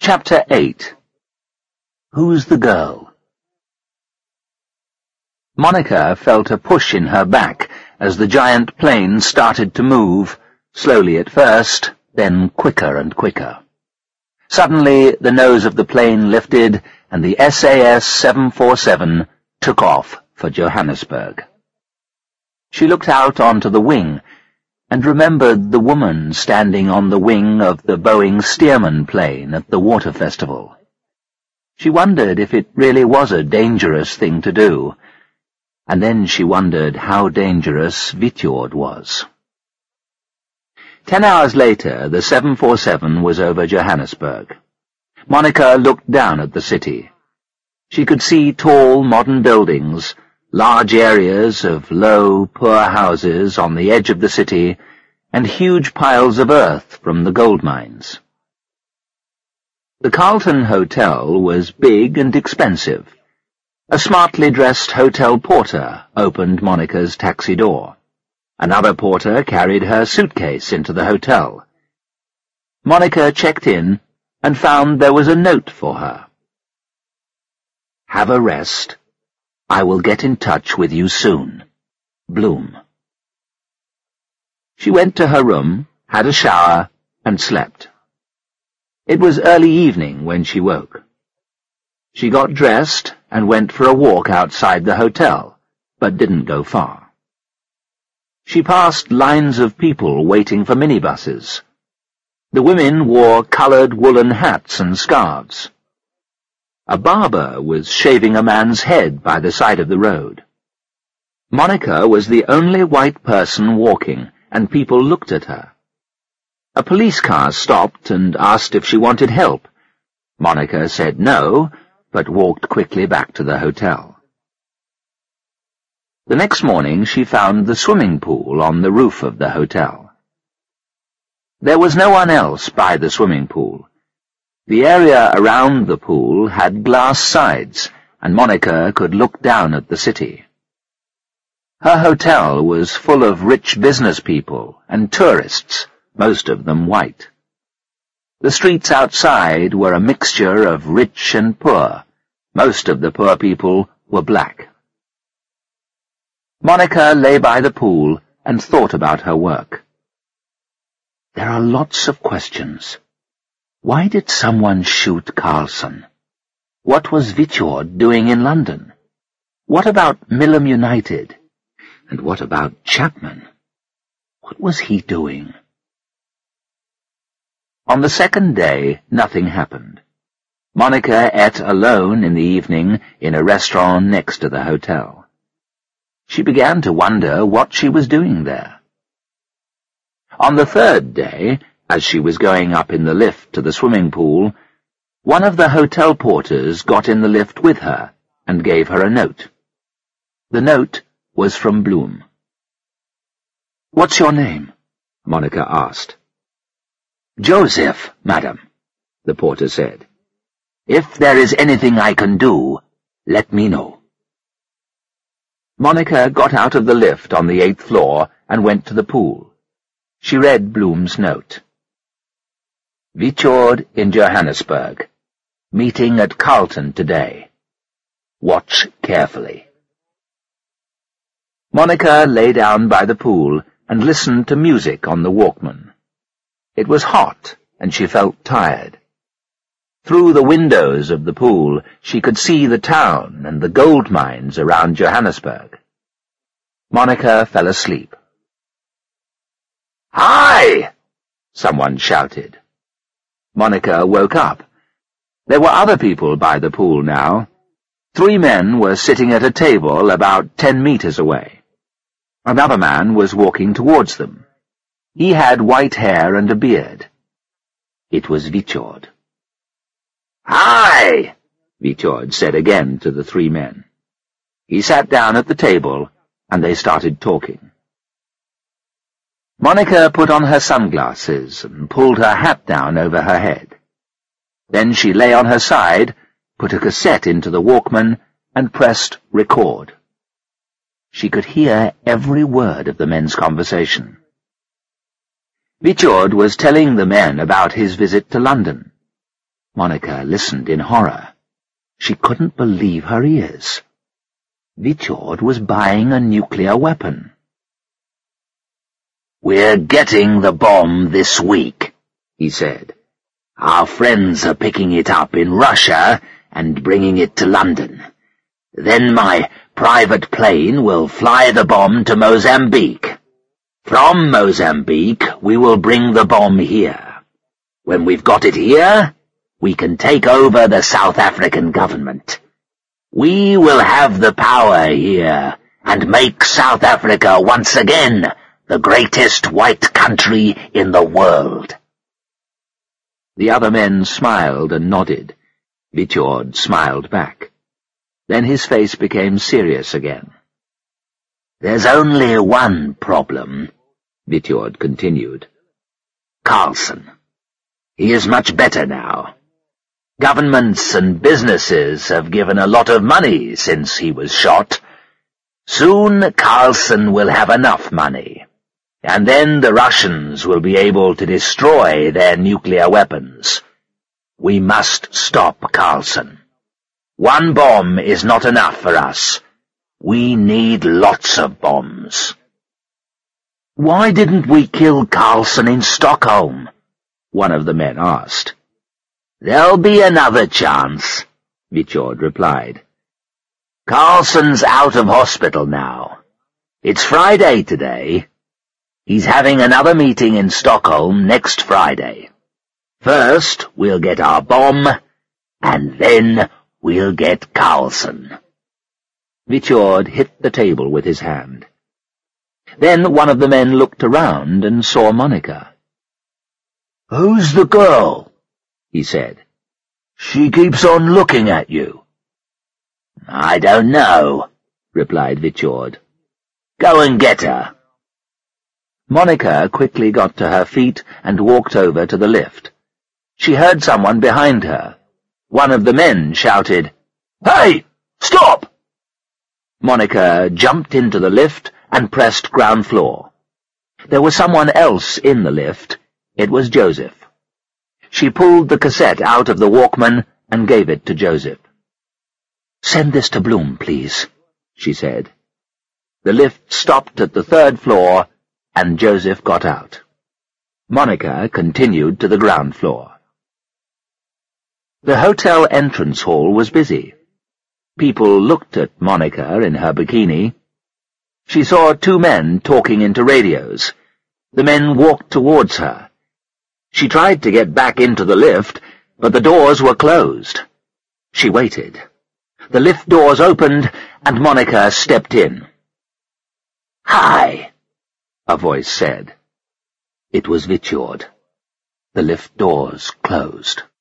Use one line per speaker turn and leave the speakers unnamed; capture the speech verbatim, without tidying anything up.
Chapter eight. Who's the Girl? Monica felt a push in her back as the giant plane started to move, slowly at first, then quicker and quicker. Suddenly, the nose of the plane lifted, and the S A S seven forty-seven took off for Johannesburg. She looked out onto the wing, and remembered the woman standing on the wing of the Boeing Stearman plane at the water festival. She wondered if it really was a dangerous thing to do, and then she wondered how dangerous Vitjord was. Ten hours later, the seven forty-seven was over Johannesburg. Monica looked down at the city. She could see tall, modern buildings, large areas of low, poor houses on the edge of the city, and huge piles of earth from the gold mines. The Carlton Hotel was big and expensive. A smartly dressed hotel porter opened Monica's taxi door. Another porter carried her suitcase into the hotel. Monica checked in and found there was a note for her. "Have a rest. I will get in touch with you soon. Bloom." She went to her room, had a shower, and slept. It was early evening when she woke. She got dressed and went for a walk outside the hotel, but didn't go far. She passed lines of people waiting for minibuses. The women wore coloured woolen hats and scarves. A barber was shaving a man's head by the side of the road. Monica was the only white person walking, and people looked at her. A police car stopped and asked if she wanted help. Monica said no, but walked quickly back to the hotel. The next morning she found the swimming pool on the roof of the hotel. There was no one else by the swimming pool. The area around the pool had glass sides, and Monica could look down at the city. Her hotel was full of rich business people and tourists, most of them white. The streets outside were a mixture of rich and poor. Most of the poor people were black. Monica lay by the pool and thought about her work. There are lots of questions. Why did someone shoot Carlson? What was Vitjord doing in London? What about Millom United? And what about Chapman? What was he doing? On the second day, nothing happened. Monica ate alone in the evening in a restaurant next to the hotel. She began to wonder what she was doing there. On the third day, as she was going up in the lift to the swimming pool, one of the hotel porters got in the lift with her and gave her a note. The note was from Bloom. "What's your name?" Monica asked. "Joseph, madam," the porter said. "If there is anything I can do, let me know." Monica got out of the lift on the eighth floor and went to the pool. She read Bloom's note. "Vitjord in Johannesburg. Meeting at Carlton today. Watch carefully." Monica lay down by the pool and listened to music on the Walkman. It was hot, and she felt tired. Through the windows of the pool, she could see the town and the gold mines around Johannesburg. Monica fell asleep. "Hi!" someone shouted. Monica woke up. There were other people by the pool now. Three men were sitting at a table about ten meters away. Another man was walking towards them. He had white hair and a beard. It was Vitjord. "Hi!" Vitjord said again to the three men. He sat down at the table, and they started talking. Monica put on her sunglasses and pulled her hat down over her head. Then she lay on her side, put a cassette into the Walkman, and pressed record. She could hear every word of the men's conversation. Vitjord was telling the men about his visit to London. Monica listened in horror. She couldn't believe her ears. Vitiord was buying a nuclear weapon.
"We're getting the bomb this week," he said. "Our friends are picking it up in Russia and bringing it to London. Then my private plane will fly the bomb to Mozambique. From Mozambique, we will bring the bomb here. When we've got it here, we can take over the South African government. We will have the power here and make South Africa once again the greatest white country in the world."
The other men smiled and nodded. Vitiord smiled back. Then his face became serious again.
"There's only one problem," Vitiord continued. "Carlson. He is much better now. Governments and businesses have given a lot of money since he was shot. Soon Carlson will have enough money, and then the Russians will be able to destroy their nuclear weapons. We must stop Carlson. One bomb is not enough for us. We need lots of bombs."
"Why didn't we kill Carlson in Stockholm?" one of the men asked.
"There'll be another chance," Vitiord replied. "Carlson's out of hospital now. It's Friday today. He's having another meeting in Stockholm next Friday. First, we'll get our bomb, and then we'll get Carlson."
Vitiord hit the table with his hand. Then one of the men looked around and saw Monica.
"Who's the girl?" he said. "She keeps on looking at you." "I don't know," replied Vitiord. "Go and get her."
Monica quickly got to her feet and walked over to the lift. She heard someone behind her. One of the men shouted, "Hey! Stop!" Monica jumped into the lift and pressed ground floor. There was someone else in the lift. It was Joseph. She pulled the cassette out of the Walkman and gave it to Joseph. "Send this to Bloom, please," she said. The lift stopped at the third floor, and Joseph got out. Monica continued to the ground floor. The hotel entrance hall was busy. People looked at Monica in her bikini. She saw two men talking into radios. The men walked towards her. She tried to get back into the lift, but the doors were closed. She waited. The lift doors opened, and Monica stepped in.
"Hi,"
a voice said. It was Vitiord. The lift doors closed.